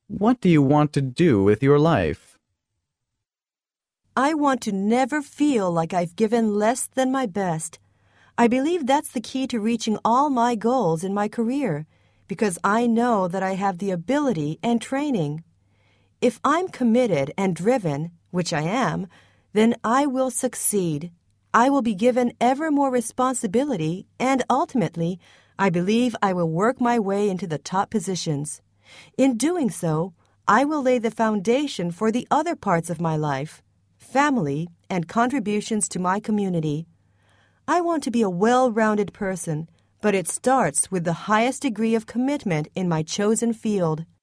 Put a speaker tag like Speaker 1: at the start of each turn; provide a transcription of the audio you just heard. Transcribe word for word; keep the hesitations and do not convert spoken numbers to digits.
Speaker 1: What do you want to do with your life?
Speaker 2: I want to never feel like I've given less than my best. I believe that's the key to reaching all my goals in my career, because I know that I have the ability and training. If I'm committed and driven, which I am, then I will succeed. I will be given ever more responsibility, and ultimately, I believe I will work my way into the top positions. In doing so, I will lay the foundation for the other parts of my life, family, and contributions to my community. I want to be a well-rounded person, but it starts with the highest degree of commitment in my chosen field.